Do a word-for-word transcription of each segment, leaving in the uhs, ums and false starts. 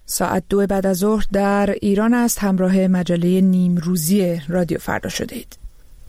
ساعت دو بعد از ظهر در ایران است. همراه مجله نیمروزی رادیو فردا شده اید.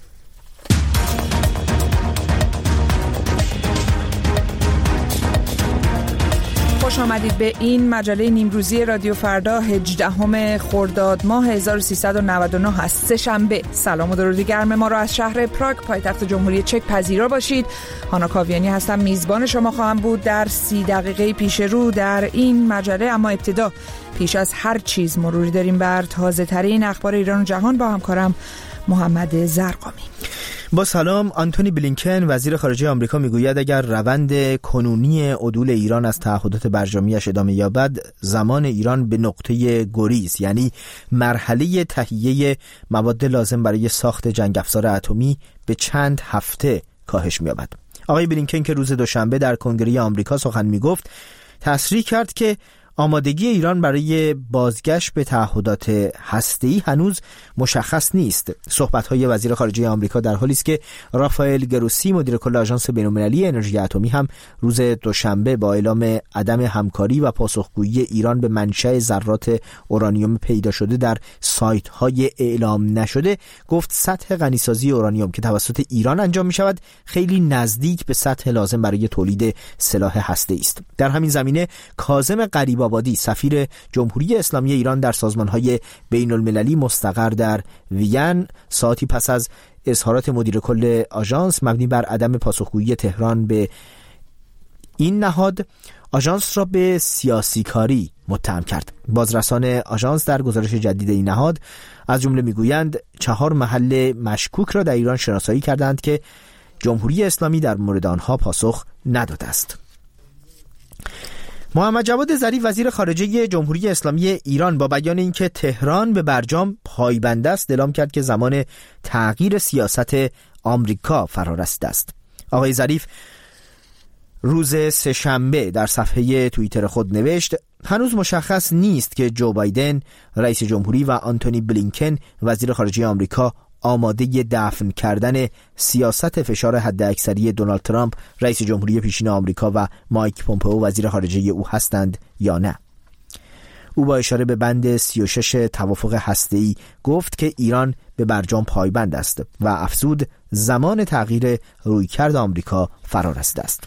خوش آمدید به این مجله نیمروزی رادیو فردا. هجدهم خرداد ماه هزار و سیصد و نود و نه است، سه شنبه. سلام و درود گرم ما را از شهر پراگ پایتخت جمهوری چک پذیرا باشید. هانا کاویانی هستم، میزبان شما خواهم بود در سی دقیقه پیش رو در این مجله. اما ابتدا پیش از هر چیز مروری داریم بر تازه ترین اخبار ایران و جهان با همکارم محمد زرقامی. با سلام. آنتونی بلینکن وزیر خارجه آمریکا میگوید اگر روند کنونی عدول ایران از تعهدات برجامیش ادامه یابد، زمان ایران به نقطه گریز، یعنی مرحله تهیه مواد لازم برای ساخت جنگ افزار اتمی، به چند هفته کاهش می‌یابد. آقای بلینکن که روز دوشنبه در کنگره آمریکا سخن میگفت، تصریح کرد که آمادگی ایران برای بازگشت به تعهدات هسته‌ای هنوز مشخص نیست. صحبت‌های وزیر خارجه آمریکا در حالی است که رافائل گروسی مدیر کل آژانس بین‌المللی انرژی اتمی هم روز دوشنبه با اعلام عدم همکاری و پاسخگویی ایران به منشأ ذرات اورانیوم پیدا شده در سایت‌های اعلام نشده گفت سطح غنیسازی اورانیوم که توسط ایران انجام می‌شود خیلی نزدیک به سطح لازم برای تولید سلاح هسته‌ای است. در همین زمینه کاظم غریب آبادی سفیر جمهوری اسلامی ایران در سازمان‌های بین‌المللی مستقر در وین ساعتی پس از اظهارات مدیر کل آژانس مبنی بر عدم پاسخگویی تهران به این نهاد، آژانس را به سیاسی کاری متهم کرد. بازرسان آژانس در گزارش جدید این نهاد از جمله میگویند چهار محل مشکوک را در ایران شناسایی کردند که جمهوری اسلامی در مورد آنها پاسخ نداده است. محمد جواد ظریف وزیر خارجه جمهوری اسلامی ایران با بیان اینکه تهران به برجام پایبند است، اعلام کرد که زمان تغییر سیاست آمریکا فرا رسیده است. آقای ظریف روز سه‌شنبه در صفحه توییتر خود نوشت هنوز مشخص نیست که جو بایدن رئیس جمهوری و آنتونی بلینکن وزیر خارجه آمریکا آماده دفن کردن سیاست فشار حداکثری دونالد ترامپ رئیس جمهوری پیشین آمریکا و مایک پومپئو وزیر خارجه او هستند یا نه. او با اشاره به بند سی و شش توافق هسته‌ای گفت که ایران به برجام پایبند است و افزود زمان تغییر رویکرد آمریکا فرا رسیده است.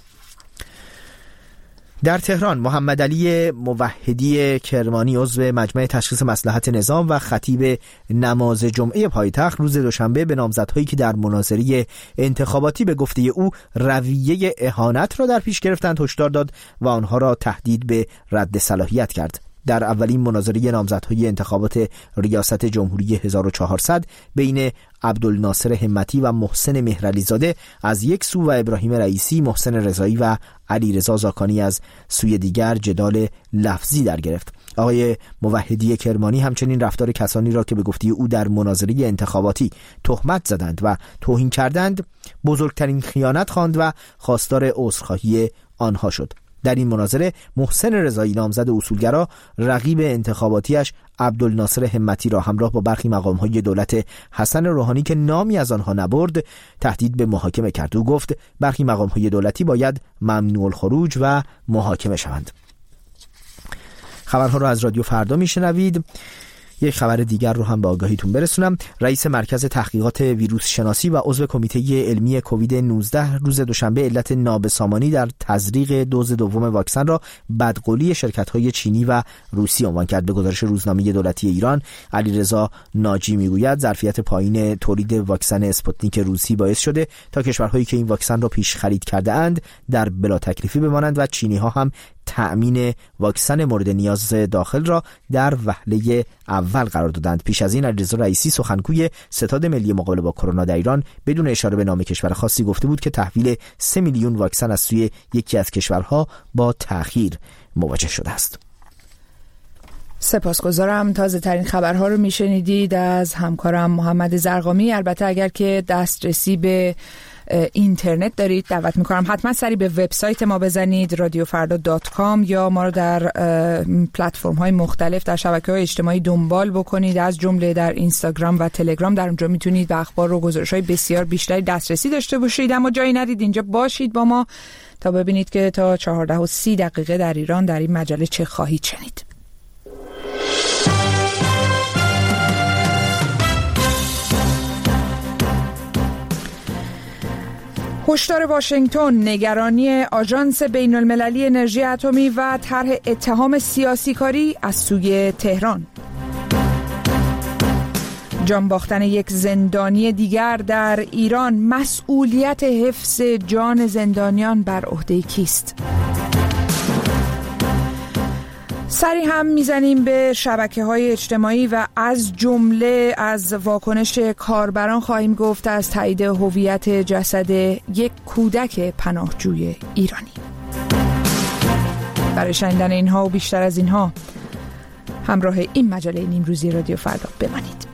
در تهران محمد علی موحدی کرمانی عضو مجمع تشخیص مصلحت نظام و خطیب نماز جمعه پایتخت روز دوشنبه به نامزدهایی که در مناظره انتخاباتی به گفته او رویه اهانت را در پیش گرفتند هشدار داد و آنها را تهدید به رد صلاحیت کرد. در اولین مناظره نامزدهای انتخابات ریاست جمهوری هزار و چهارصد بین عبدالناصر همتی و محسن مهرعلیزاده از یک سو و ابراهیم رئیسی، محسن رضایی و علیرضا زاکانی از سوی دیگر جدال لفظی در گرفت. آقای موحدی کرمانی همچنین رفتار کسانی را که به گفته او در مناظره انتخاباتی تهمت زدند و توهین کردند بزرگترین خیانت خواند و خواستار عذرخواهی آنها شد. در این مناظره محسن رضایی نامزد اصولگرا رقیب انتخاباتیش عبدالناصر همتی را همراه با برخی مقام‌های دولت حسن روحانی که نامی از آنها نبرد تهدید به محاکمه کرد. او گفت برخی مقام‌های دولتی باید ممنوع الخروج و محاکمه شوند. خبرها را از رادیو فردا میشنوید. یک خبر دیگر رو هم به آگاهیتون برسونم. رئیس مرکز تحقیقات ویروس شناسی و عضو کمیته علمی کووید نوزده روز دوشنبه علت نابسامانی در تزریق دوز دوم واکسن را بدقولی شرکت‌های چینی و روسی عنوان کرد. به گزارش روزنامه دولتی ایران، علیرضا ناجی میگوید ظرفیت پایین تولید واکسن اسپوتنیک روسی باعث شده تا کشورهایی که این واکسن را پیش خرید کرده اند در بلا تکلیفی بمانند و چینی‌ها هم تأمین واکسن مورد نیاز داخل را در وهله اول قرار دادند. پیش از این علیرضا رئیسی سخنگوی ستاد ملی مقابله با کرونا در ایران بدون اشاره به نام کشور خاصی گفته بود که تحویل سه میلیون واکسن از سوی یکی از کشورها با تأخیر مواجه شده است. سپاسگزارم. تازه ترین خبرها رو میشنیدید از همکارم محمد زرقامی. البته اگر که دسترسی به اینترنت دارید دعوت میکنم حتما سری به وبسایت ما بزنید رادیو فردا دات کام یا ما رو در پلتفرم های مختلف در شبکه‌های اجتماعی دنبال بکنید، از جمله در اینستاگرام و تلگرام. در اونجا میتونید به اخبار و گزارش‌های بسیار بیشتری دسترسی داشته باشید. اما جایی ندید اینجا باشید با ما تا ببینید که تا چهارده و سی دقیقه در ایران در این مجله چه خواهید شنید. هشدار واشنگتن، نگرانی آژانس بین المللی انرژی اتمی و طرح اتهام سیاسی کاری از سوی تهران. جان باختن یک زندانی دیگر در ایران، مسئولیت حفظ جان زندانیان بر عهده کیست؟ سری هم میزنیم به شبکه‌های اجتماعی و از جمله از واکنش کاربران خواهیم گفت از تایید هویت جسد یک کودک پناهجوی ایرانی. برای شنیدن اینها و بیشتر از اینها همراه این مجله نیمروزی رادیو فردا بمانید.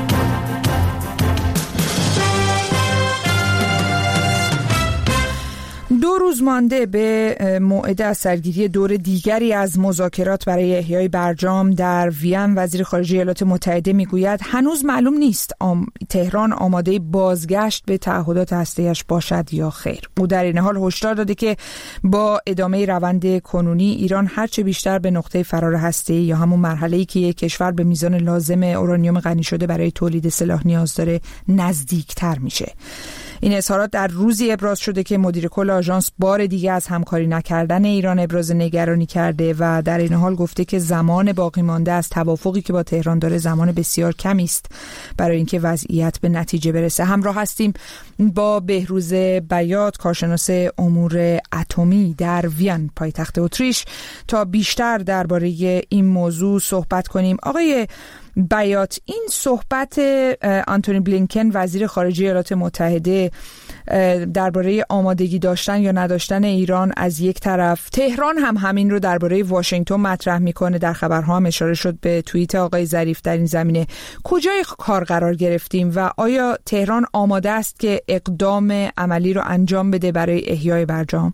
دو روز مانده به موعد از سرگیری دور دیگری از مذاکرات برای احیای برجام در وین، وزیر خارجه ایالات متحده میگوید هنوز معلوم نیست آم... تهران آماده بازگشت به تعهدات هسته‌ایش باشد یا خیر. او در این حال هشدار داده که با ادامه روند کنونی ایران هرچه بیشتر به نقطه فرار هسته‌ای یا همون مرحله‌ای که یک کشور به میزان لازم اورانیوم غنی شده برای تولید سلاح نیاز داره نزدیکتر میشه. این اظهارات در روزی ابراز شده که مدیر کل آژانس بار دیگه از همکاری نکردن ایران ابراز نگرانی کرده و در این حال گفته که زمان باقی مانده از توافقی که با تهران داره زمان بسیار کمی است برای اینکه وضعیت به نتیجه برسه. همراه هستیم با بهروز بیات، کارشناس امور اتمی در وین پایتخت اتریش، تا بیشتر درباره این موضوع صحبت کنیم. آقای بیات، این صحبت آنتونی بلینکن وزیر خارجه ایالات متحده درباره آمادگی داشتن یا نداشتن ایران از یک طرف، تهران هم همین رو درباره واشنگتن مطرح میکنه، در خبرها هم اشاره شد به توییت آقای ظریف در این زمینه. کجای کار قرار گرفتیم و آیا تهران آماده است که اقدام عملی رو انجام بده برای احیای برجام؟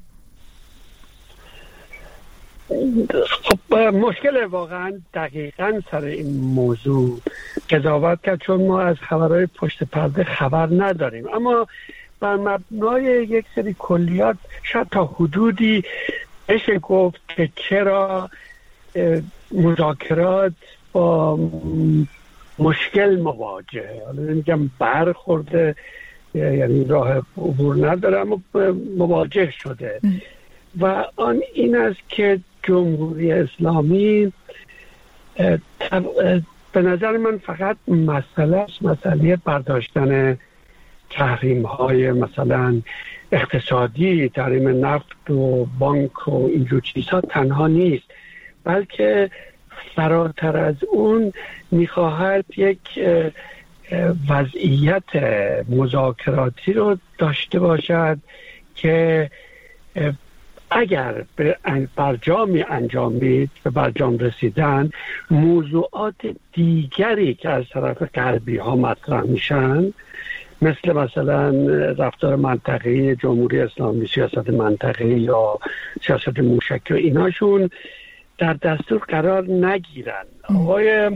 خب مشکل واقعا دقیقاً سر این موضوع قضاوت کرد، چون ما از خبرهای پشت پرده خبر نداریم، اما بر مبنای یک سری کلیات شاید تا حدودی بشه گفت که چرا مذاکرات با مشکل مواجهه. حالا نمیگم برخورده، یعنی راه عبور نداره، اما مواجه شده و آن این است که جمهوری اسلامی به نظر من فقط مسئله مسئله برداشتن تحریم های مثلا اقتصادی، تحریم نفت و بانک و اینجور چیزها تنها نیست، بلکه فراتر از اون میخواهد یک وضعیت مذاکراتی رو داشته باشد که اگر به برجامی انجامید، به برجام رسیدن، موضوعات دیگری که از طرف غربی ها مطرح میشن، مثل مثلا رفتار منطقه‌ای جمهوری اسلامی، سیاست منطقه‌ای یا سیاست موشکی و ایناشون در دستور قرار نگیرن. آقای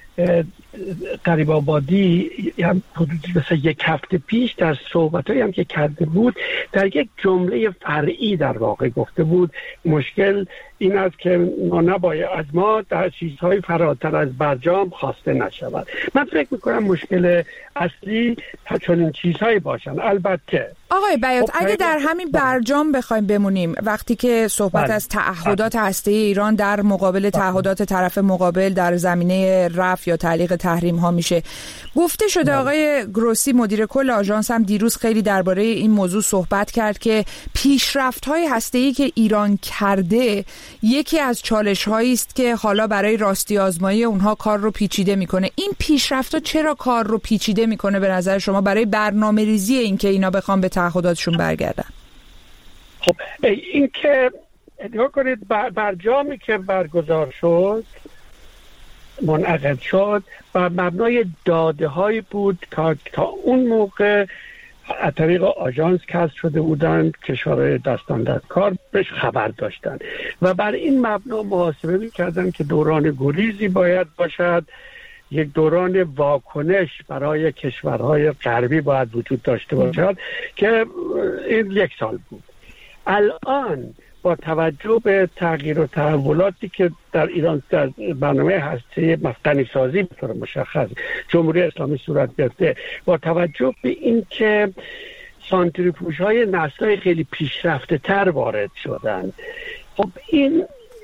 قریب‌آبادی هم حدود مثلا یک هفته پیش در صحبتایی هم که کرده بود در یک جمله فرعی در واقع گفته بود مشکل این است که ما نباید از ما در چیزهای فراتر از برجام خواسته نشود. من فکر میکنم مشکل اصلی چون این چیزهایی باشن. البته آقای بیات، اگه در همین برجام بخوایم بمونیم، وقتی که صحبت بله. از تعهدات هسته‌ای ایران در مقابل تعهدات طرف مقابل در زمینه رفع یا تعلیق تحریم ها میشه، گفته شده بله. آقای گروسی مدیر کل آژانس هم دیروز خیلی درباره این موضوع صحبت کرد که پیشرفت‌های هسته‌ای که ایران کرده یکی از چالش‌هایی است که حالا برای راستی آزمایی اونها کار رو پیچیده میکنه. این پیشرفت‌ها چرا کار رو پیچیده میکنه به نظر شما برای برنامه‌ریزی این که اینا بخوام به تعهداتشون برگردن؟ خب این که نگاه کنید، برجامی که برگزار شد، منعقد شد، بر مبنای داده هایی بود که تا اون موقع از طریق آژانس کسب شده بودند، کشورهای دستاندرکار بهش خبر داشتن و بر این مبنا محاسبه می‌کردن که دوران گریزی باید باشد، یک دوران واکنش برای کشورهای غربی باید وجود داشته باشد که این یک سال بود. الان با توجه به تغییر و تحولاتی که در ایران در برنامه هسته مفقنی سازی به طور مشخص جمهوری اسلامی صورت گرفته، با توجه به این که سانتریفوژ های نسل‌های خیلی پیشرفته تر وارد شدن. خب این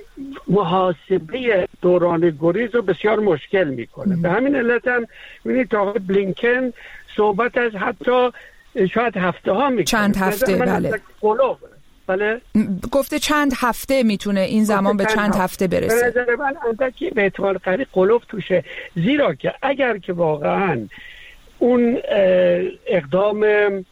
محاسبه دوران گریز رو بسیار مشکل میکنه. به همین علت هم می‌بینید تا آقای بلینکن صحبت از حتی شاید هفته ها میکنه. چند هفته بله. بله گفته چند هفته میتونه این زمان به چند هفته برسه. به نظر من اندکی به احتمال قوی قلوف توشه، زیرا که اگر که واقعا اون اقدام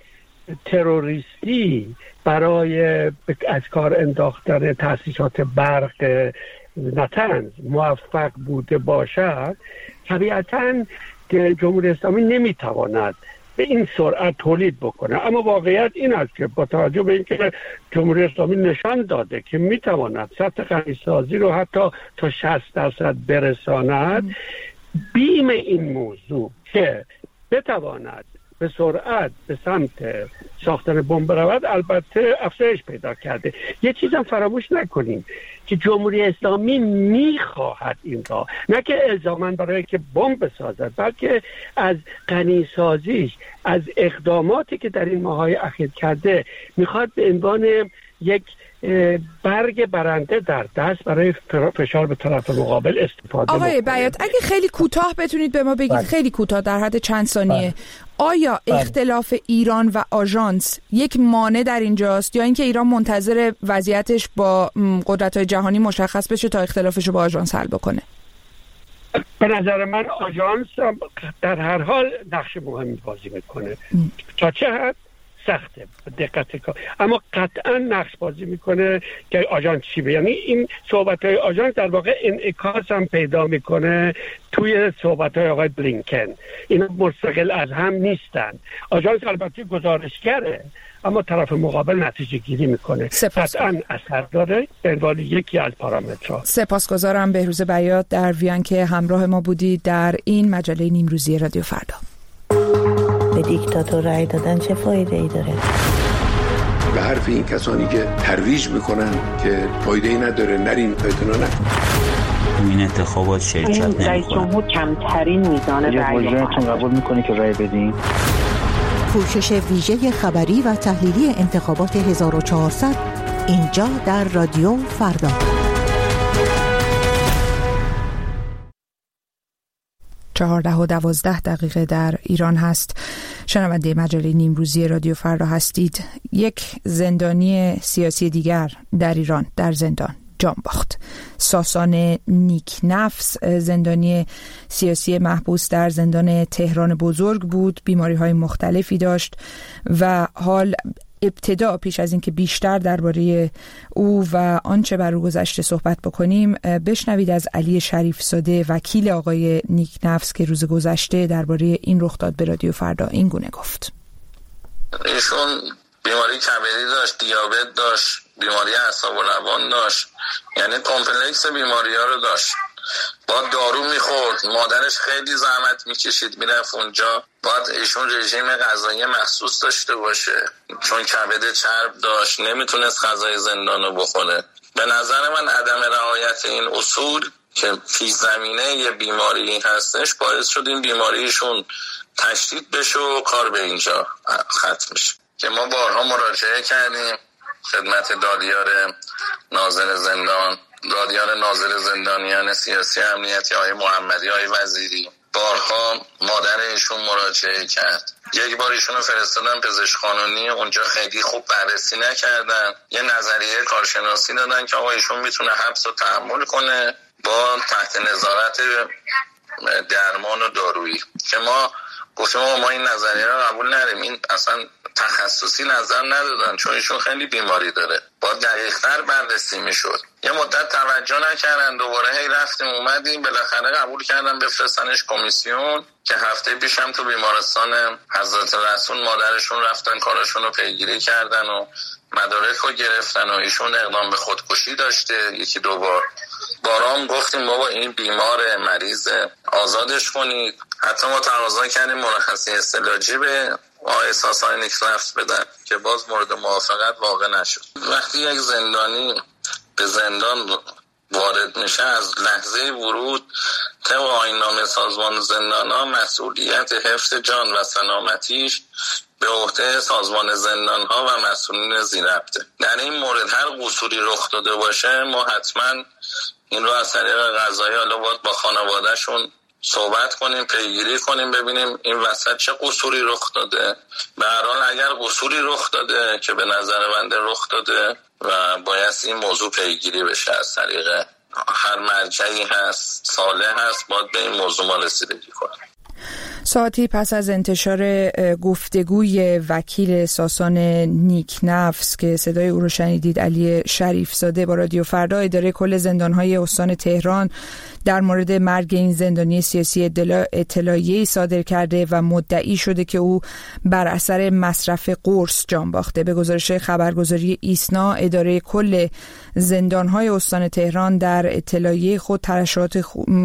تروریستی برای از کار انداختن تأسیسات برق نتنز موفق بوده باشد، طبیعتاً جمهوری اسلامی نمیتواند به این سرعت تولید بکنه. اما واقعیت این است که با توجه به اینکه جمهوری اسلامی نشان داده که میتواند سطح غنیسازی رو حتی تا شصت درصد برساند، بیم این موضوع که بتواند به سرعت به سمت ساختن بمب رود البته افزایش پیدا کرده. یه چیزم فراموش نکنیم که جمهوری اسلامی میخواهد این را، نه که الزاماً برای که بمب بسازد، بلکه از غنیسازیش، از اقداماتی که در این ماه‌های اخیر کرده میخواد به عنوان یک برگ برنده در دست برای فشار به طرف مقابل استفاده کنه. آقای بیات اگه خیلی کوتاه بتونید به ما بگید، بله. خیلی کوتاه در حد چند ثانیه، بله. آیا بله. اختلاف ایران و آژانس یک مانع در اینجاست یا اینکه ایران منتظر وضعیتش با قدرت‌های جهانی مشخص بشه تا اختلافش رو با آژانس حل بکنه؟ به نظر من آژانس در هر حال نقش مهمی بازی میکنه. تا چه حد؟ سخته دقت کار، اما قطعا نقش بازی میکنه که آژانس چی به، یعنی این صحبت های آژانس در واقع انعکاس هم پیدا میکنه توی صحبت های آقای بلینکن. اینا مستقل از هم نیستن. آژانس البته گزارشگره اما طرف مقابل نتیجه گیری میکنه، قطعا اثر داره به عنوان یکی از پارامترها. سپاسگزارم بهروز بیات در وین که همراه ما بودید در این مجله نیمروزی رادیو فردا. به دیکتاتور رای دادن چه فایده ای داره؟ به حرف این کسانی که ترویج میکنن که فایده ای نداره، نرین اعتنا نکنن. این انتخابات شرکت نمیکنن. رئیس جمهور کمترین میزان رای رو قبول میکنی که رای بدین؟ پوشش ویژه خبری و تحلیلی انتخابات هزار و چهارصد اینجا در رادیو فردا. چهارده و دوازده دقیقه در ایران هست. شنونده مجله نیمروزی رادیو فردا هستید. یک زندانی سیاسی دیگر در ایران در زندان جان باخت. ساسان نیکنفس زندانی سیاسی محبوس در زندان تهران بزرگ بود. بیماری های مختلفی داشت و حال ابتدا پیش از اینکه بیشتر درباره او و آنچه بر او گذشته صحبت بکنیم، بشنوید از علی شریفزاده وکیل آقای نیکنفس که روز گذشته درباره این رخداد به رادیو فردا این گونه گفت. ایشون بیماری کبدی داشت، دیابت داشت، بیماری اعصاب و روان داشت، یعنی کمپلکس بیماری ها رو داشت. با دارو میخورد، مادرش خیلی زحمت میکشید میرفت اونجا، باید ایشون رژیم غذایی مخصوص داشته باشه چون کبد چرب داشت، نمیتونست غذای زندان رو بخوره. به نظر من عدم رعایت این اصول که پیش زمینه یه بیماری هستش باعث شد این بیماریشون تشدید بشه و کار به اینجا ختم بشه. که ما بارها مراجعه کردیم خدمت دادیار ناظر زندان، دادیار ناظر زندانیان سیاسی امنیتی آقای محمدی آقای وزیری، بارها مادر ایشون مراجعه کرد. یک بار ایشون رو فرستادن پزشک قانونی، اونجا خیلی خوب بررسی نکردن، یه نظریه کارشناسی دادن که آقا ایشون میتونه حبس رو تحمل کنه با تحت نظارت درمان و دارویی. که ما گفتیم ما این نظریه رو قبول نداریم، این اصلا تخصصی نظر ندادن چون ایشون خیلی بیماری داره، با دقیق‌تر بررسی میشد. یه مدت توجه نکردن، دوباره هی رفتیم اومدیم، بالاخره قبول کردن بفرستنش کمیسیون که هفته پیش هم تو بیمارستان حضرت رسول مادرشون رفتن کاراشون رو پیگیری کردن و مدارک رو گرفتن و ایشون اقدام به خودکشی داشته یکی دو بار. بارام گفتیم بابا این بیمار مریض آزادش کنید. حتی ما تقاضا کردیم مرخصی استعلاجی به آقای ساسان نیکنفس بدن که باز مورد موافقت واقع نشد. وقتی یک زندانی به زندان وارد میشه از لحظه ورود طبق آیین‌نامه سازمان زندان‌ها مسئولیت حفظ جان و سلامتیش به عهده سازمان زندان‌ها و مسئولین ذی‌ربطه. در این مورد هر قصوری رخ داده باشه ما حتما این رو از طریق قضایی حالا باید با خانواده‌شون صحبت کنیم، پیگیری کنیم، ببینیم این وسط چه قصوری رخ داده. به هر حال اگر قصوری رخ داده که به نظر بنده رخ داده و باید این موضوع پیگیری بشه از طریق هر مرجعی هست صالح هست باید به این موضوع ما رسیدگی کنیم. ساعتی پس از انتشار گفتگوی وکیل ساسان نیکنفس که صدای او رو شنیدید، علی شریف زاده، با رادیو فردا، اداره کل زندان‌های استان تهران در مورد مرگ این زندانی سیاسی اطلاعیه‌ای صادر کرده و مدعی شده که او بر اثر مصرف قرص جان باخته. به گزارش خبرگزاری ایسنا، اداره کل زندان‌های استان تهران در اطلاعیه خود ترشحات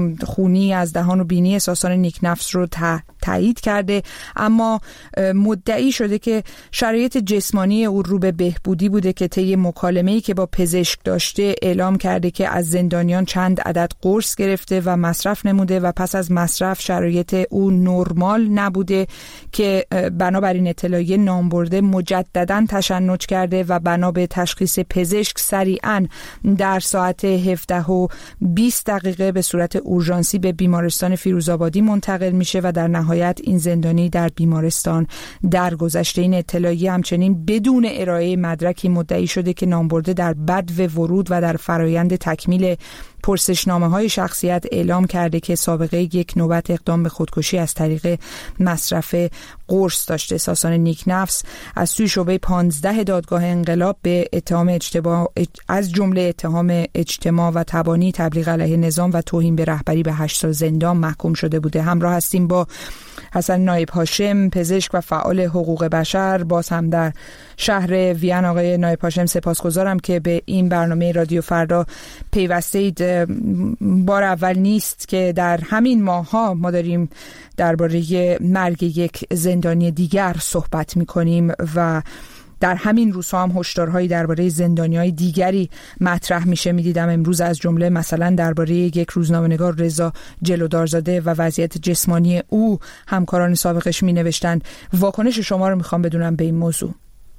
خونی از دهان و بینی ساسان نیکنفس رو تایید کرده، اما مدعی شده که شرایط جسمانی او رو به بهبودی بوده که طی مکالمه‌ای که با پزشک داشته اعلام کرده که از زندانیان چند عدد قرص گرفته و مصرف نموده و پس از مصرف شرایط او نرمال نبوده که بنابراین اطلاعیه نامبرده مجددا تشنج کرده و بنا به تشخیص پزشک سریعاً در ساعت هفده و بیست دقیقه به صورت اورژانسی به بیمارستان فیروزآبادی منتقل میشه و در نهایت این زندانی در بیمارستان درگذشته. این اطلاعیه همچنین بدون ارائه مدرکی مدعی شده که نامبرده در بدو ورود و در فرایند تکمیل پرسشنامه‌های شخصیت اعلام کرده که سابقه یک نوبت اقدام به خودکشی از طریق مصرف قرص داشته. ساسان نیکنفس از سوی شعبه پانزده دادگاه انقلاب به اتهام اجتماع از جمله اتهام اجتماع و تبانی، تبلیغ علیه نظام و توهین به رهبری به هشت سال زندان محکوم شده بوده. همراه هستیم با حسن نایب هاشم، پزشک و فعال حقوق بشر، باز هم در شهر وین. آقای نایب هاشم، سپاسگزارم که به این برنامه رادیو فردا پیوسته اید. بار اول نیست که در همین ماه‌ها ما داریم درباره مرگ یک زندانی دیگر صحبت می‌کنیم و در همین روزها هم هشدارهایی درباره زندانی‌های دیگری مطرح میشه. می‌دیدم امروز از جمله مثلا درباره یک روزنامه‌نگار رضا جلودارزاده و وضعیت جسمانی او همکاران سابقش می‌نوشتن. واکنش شما رو می‌خوام بدونم به این موضوع.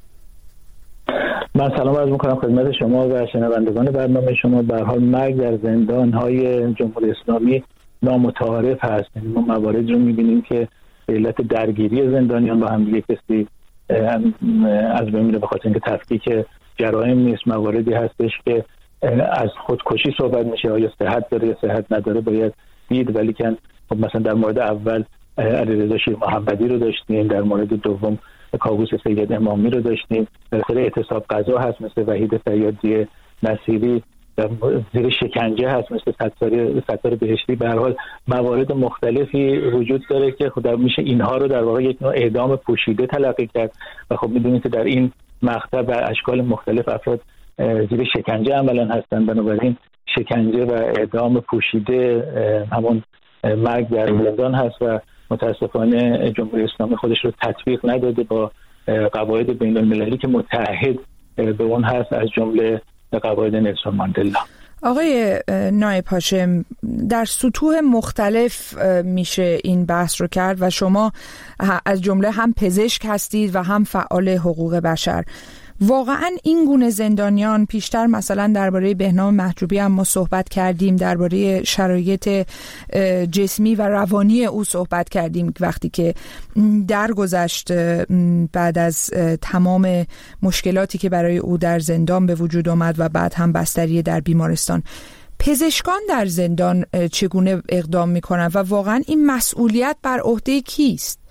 من سلام عرض می‌کنم خدمت شما و شنوندگان برنامه شما. به هر حال مرگ در زندان‌های جمهوری اسلامی نامتعارف هست. ما موارد رو می‌بینیم که به علت درگیری زندانیان با هم دیگه کسی از بین میره به خاطر اینکه تفکیک جرایم نیست. مواردی هستش که از خودکشی صحبت میشه، آیا صحت داره یا صحت نداره باید دید، ولی که خب مثلا در مورد اول علیرضا شیرمحمدی رو داشتیم، در مورد دوم کاووس سید امامی رو داشتیم، بالاخره اعتصاب قضا هست مثل وحید فیاضی نصیری، زیر شکنجه هست مثل ستار ستار بهشتی. به هر حال موارد مختلفی وجود داره که خود میشه اینها رو در واقع یک نوع اعدام پوشیده تلقی کرد و خب میدونید که در این مقطع و اشکال مختلف افراد زیر شکنجه عملا هستن. بنابراین شکنجه و اعدام پوشیده همون مرگ در زندان هست و متاسفانه جمهوری اسلامی خودش رو تطبیق نداده با قواعد بین المللی که متعهد به اون هست، از جمله قواعد نلسون ماندلا. آقای نایب هاشم، در سطوح مختلف میشه این بحث رو کرد و شما از جمله هم پزشک هستید و هم فعال حقوق بشر. واقعا این گونه زندانیان، پیشتر مثلا درباره بهنام محجوبی هم ما صحبت کردیم، درباره شرایط جسمی و روانی او صحبت کردیم وقتی که درگذشت بعد از تمام مشکلاتی که برای او در زندان به وجود آمد و بعد هم بستری در بیمارستان. پزشکان در زندان چگونه اقدام میکنن و واقعا این مسئولیت بر عهده کیست؟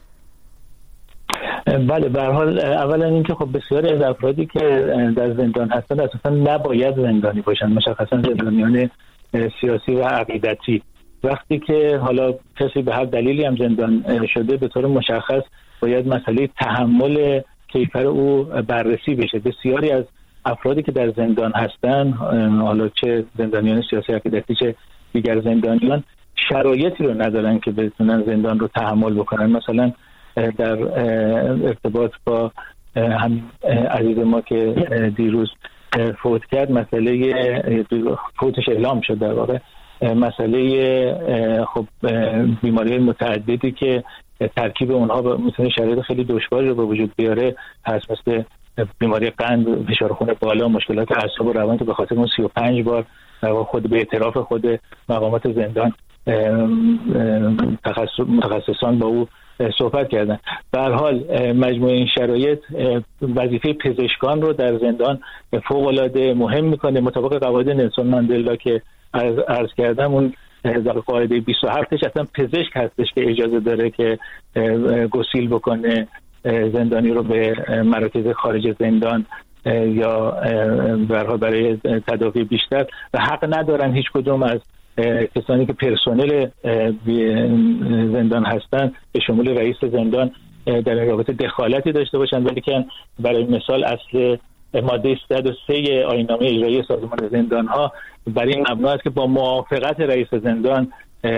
بله، به هر حال اولا اینکه خب بسیاری از افرادی که در زندان هستن اساسا نباید زندانی باشن، مشخصا زندانیان سیاسی و عقیدتی. وقتی که حالا کسی به هر دلیلی هم زندان شده، به طور مشخص باید مسئله تحمل کیفر او بررسی بشه. بسیاری از افرادی که در زندان هستن، حالا چه زندانیان سیاسی عقیدتی چه دیگر زندانیان، شرایطی رو ندارن که بتونن زندان رو تحمل بکنن. مثلا در ارتباط با هم عزیز ما که دیروز فوت کرد، مسئله فوتش اعلام شد در واقع، مسئله خب بیماری متعددی که ترکیب اونها میتونه شرایط خیلی دشواری رو به وجود بیاره هست، مثل بیماری قند، فشار خون بالا، مشکلات اعصاب و روان که به خاطر اون سی و پنج بار خود به اعتراف خود مقامات زندان متخصصان با او صحبت کردن. به هر حال مجموع این شرایط وظیفه پزشکان رو در زندان فوق العاده مهم میکنه. مطابق قواعد نلسون ماندلا که عرض کردم، اون در قاعده بیست و هفتش اصلا پزشک هستش که اجازه داره که گسیل بکنه زندانی رو به مراکز خارج زندان یا برای تداوی بیشتر، و حق ندارن هیچ کدوم از کسانی که پرسنل زندان هستن به شمول رئیس زندان در این رابطه دخالتی داشته باشن. ولی که برای مثال اصل ماده صد و سه آیین‌نامه اجرایی سازمان زندان‌ها برای این مبنا است که با موافقت رئیس زندان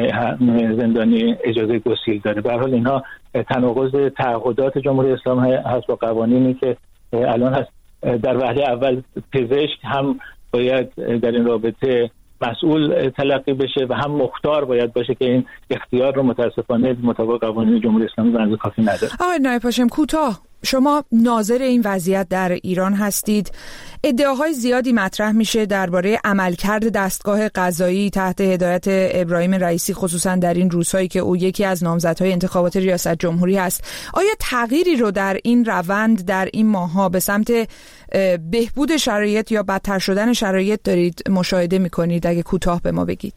زندانی اجازه گسیل داره. به هر حال اینها تناقض تعهدات جمهوری اسلامی هست با قوانینی که الان هست. در وهله اول پزشک هم باید در این رابطه مسئول تلقی بشه و هم مختار باید باشه که این اختیار رو متاسفانه مطابق قوانین جمهوری اسلامی بنز کافی نداره. آقای نایب هاشم، کوتاه، شما ناظر این وضعیت در ایران هستید. ادعاهای زیادی مطرح میشه درباره عملکرد دستگاه قضایی تحت هدایت ابراهیم رئیسی، خصوصا در این روزهایی که او یکی از نامزدهای انتخابات ریاست جمهوری هست. آیا تغییری رو در این روند در این ماه‌ها به سمت بهبود شرایط یا بدتر شدن شرایط دارید مشاهده میکنید؟ اگه کوتاه به ما بگید.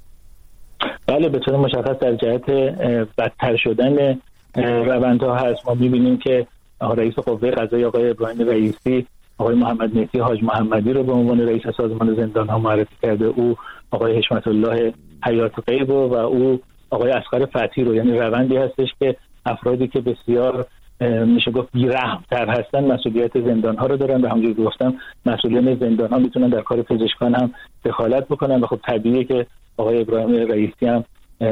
بله، به طور مشخص در جهت بدتر شدن روندها هست. ما میبینیم که رئیس قوه قضاییه آقای ابراهیم رئیسی آقای محمد مهدی حاج محمدی رو به عنوان رئیس سازمان زندان‌ها معرفی کرده، او آقای حشمت الله حیات غیب و او آقای اصغر فتحی رو. یعنی روندی هستش که افرادی که بسیار میشه گفت بی‌رحم‌تر هستن مسئولیت زندان‌ها رو دارن و همونجوری که گفتم مسئولین زندان‌ها میتونن در کار پزشکان هم دخالت بکنن و خب طبیعیه که آقای ابراهیم رئیسی هم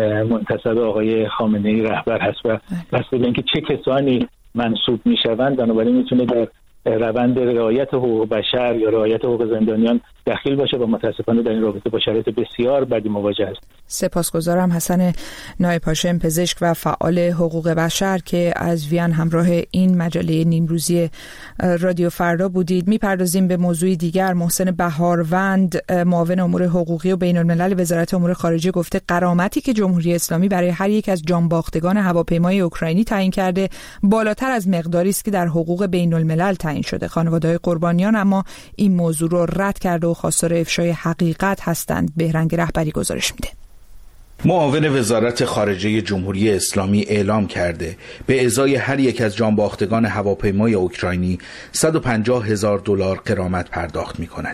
منتسب آقای خامنه‌ای رهبر هست و بسته به اینکه چه کسانی منصوب میشوند بنابراین میتونه در روند رعایت حقوق بشر یا رعایت حقوق زندانیان دخیل باشه و متاسفانه در این رابطه با شرایط بسیار بدی مواجه است. سپاسگزارم. حسن نایب هاشم، پزشک و فعال حقوق بشر که از وین همراه این مجله نیمروزی رادیو فردا بودید. میپردازیم به موضوع دیگر. محسن بهاروند، معاون امور حقوقی و بین الملل وزارت امور خارجه، گفته غرامتی که جمهوری اسلامی برای هر یک از جانباختگان هواپیمای اوکراینی تعیین کرده بالاتر از مقداری است که در حقوق بین الملل تعیین شده. خانواده‌های قربانیان اما این موضوع رو رد کرده و خواستار افشای حقیقت هستند. بهرنگ رهبری گزارش میده. معاون وزارت خارجه جمهوری اسلامی اعلام کرده به ازای هر یک از جانباختگان هواپیمای اوکراینی صد و پنجاه هزار دلار غرامت پرداخت می‌کند.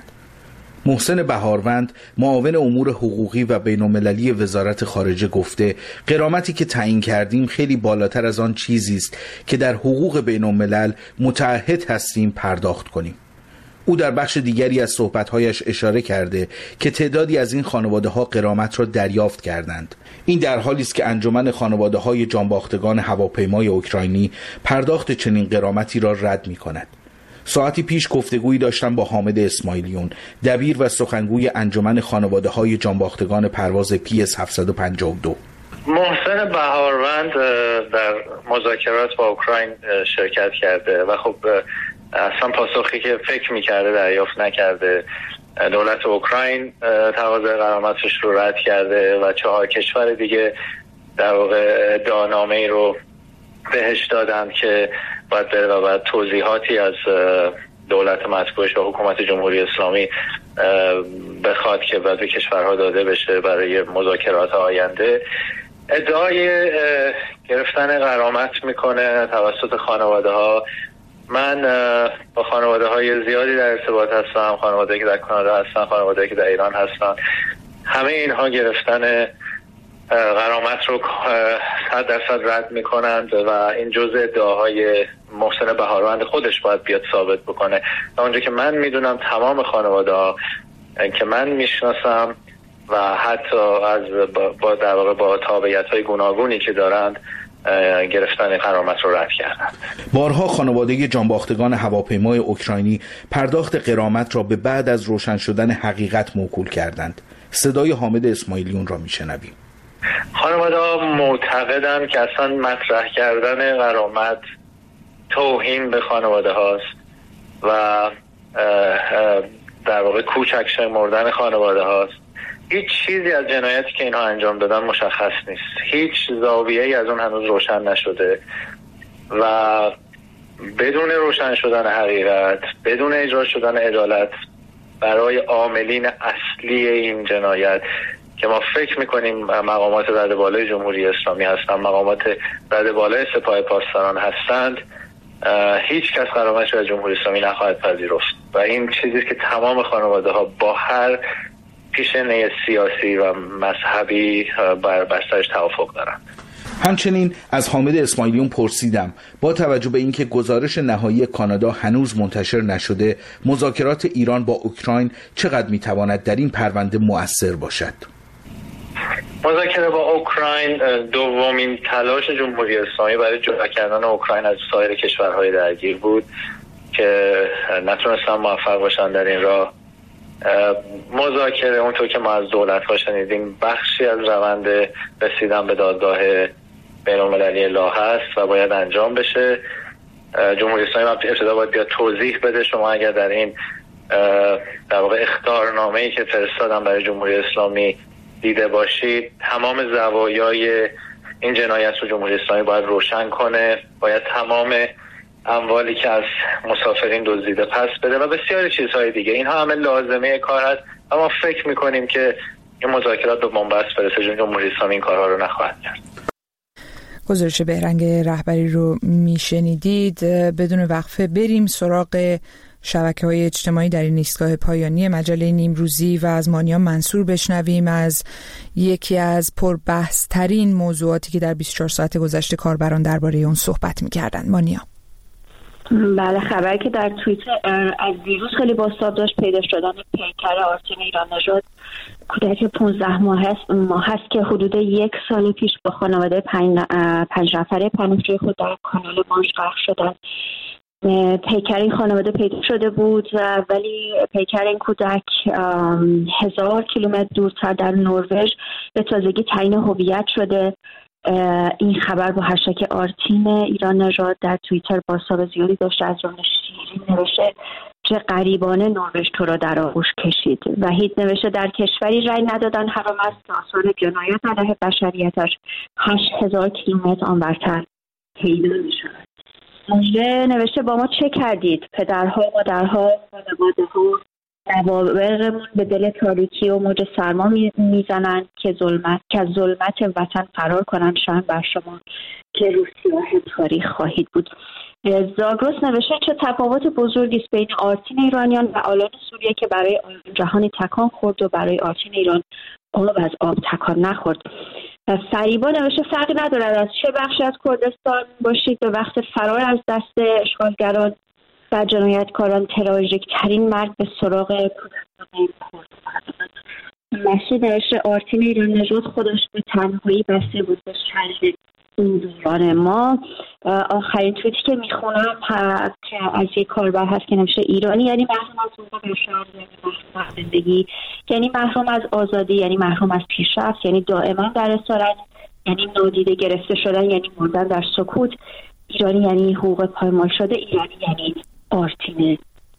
محسن بهاروند، معاون امور حقوقی و بین‌المللی وزارت خارجه، گفته غرامتی که تعیین کردیم خیلی بالاتر از آن چیزی است که در حقوق بین‌الملل متعهد هستیم پرداخت کنیم. او در بخش دیگری از صحبت‌هایش اشاره کرده که تعدادی از این خانواده‌ها غرامت را دریافت کردند. این در حالی است که انجمن خانواده‌های جانباختگان هواپیمای اوکراینی پرداخت چنین غرامتی را رد می‌کند. ساعتی پیش گفتگویی داشتم با حامد اسماعیلیون، دبیر و سخنگوی انجمن خانواده‌های جانباختگان پرواز پی اس هفتصد و پنجاه و دو. محسن بهاروند در مذاکرات با اوکراین شرکت کرده و خب اصلا پاسخی که فکر میکرده دریافت نکرده. دولت اوکراین تقاضای غرامتش رو رد کرده و چهار کشور دیگه در واقع ادعانامه‌ای رو بهش دادن که باید بره و باید توضیحاتی از دولت مذکورش و حکومت جمهوری اسلامی بخواد که باید به کشورها داده بشه برای مذاکرات آینده. ادعای گرفتن غرامت میکنه توسط خانواده ها. من با خانواده های زیادی در ارتباط هستم، خانواده که در کانادا هستن، خانواده که در ایران هستن. همه اینها گرفتن غرامت رو صد درصد رد میکنند و این جزء ادعاهای محسن بهاروند خودش باید بیاد ثابت بکنه. و اونجا که من میدونم تمام خانواده ها که من میشناسم و حتی از با در واقع با تابعیت های گوناگونی که دارند گرفتن غرامت رو رد کردند. بارها خانواده جانباختگان هواپیمای اوکراینی پرداخت غرامت را به بعد از روشن شدن حقیقت موکول کردند. صدای حامد اسماعیلیون را میشنویم. خانواده ها معتقدن که اصلا مطرح کردن غرامت توهین به خانواده هاست و در واقع کوچک شمردن خانواده هاست. هیچ چیزی از جنایتی که اینها انجام دادن مشخص نیست. هیچ زاویه‌ای از اون هنوز روشن نشده و بدون روشن شدن حقیقت، بدون اجرا شدن عدالت برای عاملین اصلی این جنایت که ما فکر میکنیم مقامات رده بالای جمهوری اسلامی هستند، مقامات رده بالای سپاه پاسداران هستند، هیچ کس غرامتش از جمهوری اسلامی نخواهد پذیرفت و این چیزی که تمام خانواده ها با هر پیشینه سیاسی و مذهبی بر بسترش توافق دارند. همچنین از حامد اسماعیلیون پرسیدم با توجه به اینکه گزارش نهایی کانادا هنوز منتشر نشده، مذاکرات ایران با اوکراین چقدر میتواند در این پرونده مؤثر باشد؟ مذاکره با اوکراین دومین تلاش جمهوری اسلامی برای جدا کردن اوکراین از سایر کشورهای درگیر بود که نتونستن موفق باشن در این راه. مذاکره اونطور که ما از دولت‌ها شنیدیم بخشی از روند رسیدن به دادگاه بین‌المللی لاء هست و باید انجام بشه. جمهوری اسلامی ابتدا باید بیاد توضیح بده. شما اگر در این در واقع اخطارنامه‌ای که فرستادن برای جمهوری اسلامی دیده باشید، تمام زوایای این جنایت رو جمهوری اسلامی باید روشن کنه، باید تمام اموالی که از مسافرین دزدیده پس بده و بسیاری چیزهای دیگه. اینها همه لازمه کار هست، اما فکر میکنیم که این مذاکرات به بنبست برسه چون جمهوری اسلامی این کارها رو نخواهد کرد. گزارش بهرنگ رهبری رو میشنیدید. بدون وقفه بریم سراغ شبکه‌های اجتماعی در این ایستگاه پایانی مجله نیمروزی و از مانیا منصور بشنویم از یکی از پربحث ترین موضوعاتی که در بیست و چهار ساعت گذشته کاربران درباره اون صحبت می‌کردند. مانیا. بله، خبری که در توییتر از دیروز خیلی بازتاب داشت پیدا شدن پیکر آرتین ایران نژاد، کودک پانزده ماه هست ماه هست که حدود یک سال پیش با خانواده پنج, پنج نفره پناهجوی خود در کانال مانش غرق شدند. پیکر این خانواده پیدا شده بود ولی پیکر این کودک هزار کیلومتر دورتر در نروژ به تازگی تعیین هویت شده. این خبر با هشتگ آرتین ایران نژاد در توییتر بازتاب زیادی داشته. از جمله شیرین نوشته چه غریبانه نروژ تو را در آغوش کشید. وحید نوشته در کشوری رأی ندادن حرام است که آثار جنایت علیه بشریتش هشت هزار کیلومتر آنورتر پیدا می‌شود. مجده نوشته با ما چه کردید؟ پدرها، مادرها، خانواده‌ها نوابغمون به دل تاریکی و موج سرما میزنند که ظلمت که از ظلمت وطن فرار کنند. شاید بر شما که روسیاه تاریخ خواهید بود. زاگرس نوشته چه تفاوت بزرگی است بین آرتین ایرانیان و آلان سوریه که برای جهانی تکان خورد و برای آرتین ایران آب از آب تکان نخورد. فریبا نوشته فرقی ندارد از چه بخشی از کردستان باشید، به وقت فرار از دست اشغالگران و جنایتکاران تراژیک ترین مرگ به سراغ کودکان کرد. مسعود نوشته آرتین ایران نژاد خودش به تنهایی بسته بود به شرح این دوران ما. آخرین توییتی که میخونم که از یک کاربر هست که نوشته ایرانی یعنی محروم از حقوق بشر، یعنی محروم از زندگی، یعنی محروم از آزادی، یعنی محروم از پیشرفت، یعنی دائما در اسارت، یعنی نادیده گرفته شدن، یعنی مردن در سکوت. ایرانی یعنی حقوق پایمال شده، ایرانی یعنی آرتین.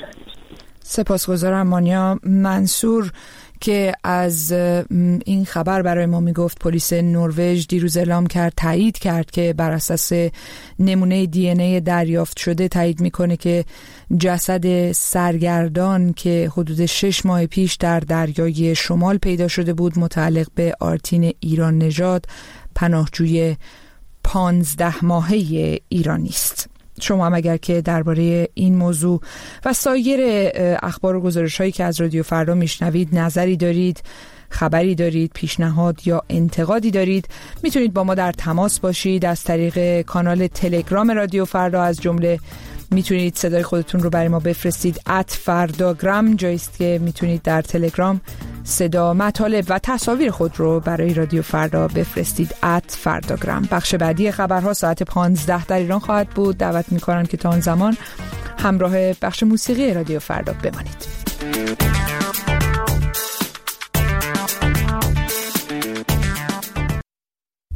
سپاسگزارم مانیا منصور که از این خبر برای ما میگفت. پلیس نروژ دیروز اعلام کرد تایید کرد که بر اساس نمونه دی ان ای دریافت شده تایید میکنه که جسد سرگردان که حدود شش ماه پیش در دریای شمال پیدا شده بود متعلق به آرتین ایران نژاد، پناهجوی پانزده ماهه ایرانی است. شما هم اگر که درباره این موضوع و سایر اخبار و گزارش‌هایی که از رادیو فردا میشنوید نظری دارید، خبری دارید، پیشنهاد یا انتقادی دارید، میتونید با ما در تماس باشید از طریق کانال تلگرام رادیو فردا. از جمله میتونید صدای خودتون رو برای ما بفرستید ات فرداگرام، جاییست که میتونید در تلگرام صدا، مطالب و تصاویر خود رو برای رادیو فردا بفرستید ات فرداگرام. بخش بعدی خبرها ساعت پانزده در ایران خواهد بود. دعوت میکنن که تا آن زمان همراه بخش موسیقی رادیو فردا بمانید.